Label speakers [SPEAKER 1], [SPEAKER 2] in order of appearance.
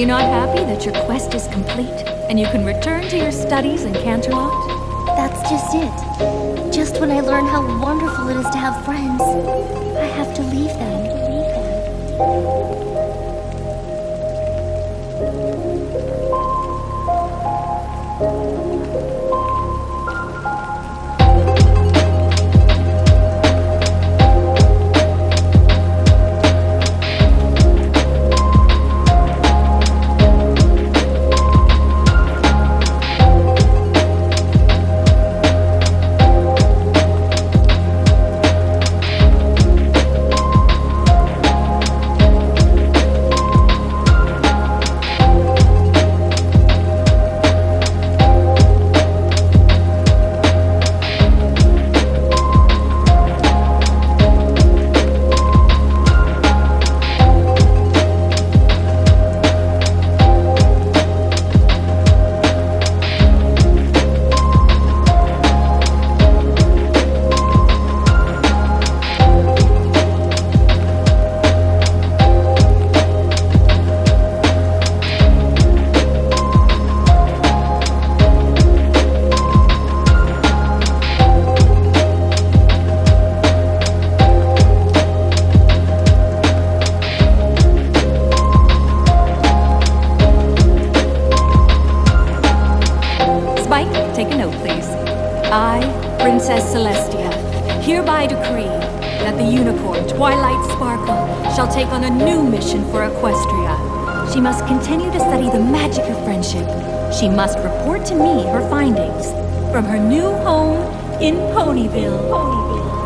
[SPEAKER 1] you not happy that your quest is complete and you can return to your studies in Canterlot?
[SPEAKER 2] That's just it. Just when I learn how wonderful it is to have friends, I have to leave them.
[SPEAKER 1] Take a note, please. I, Princess Celestia, hereby decree that the unicorn Twilight Sparkle shall take on a new mission for Equestria. She must continue to study the magic of friendship. She must report to me her findings from her new home in Ponyville.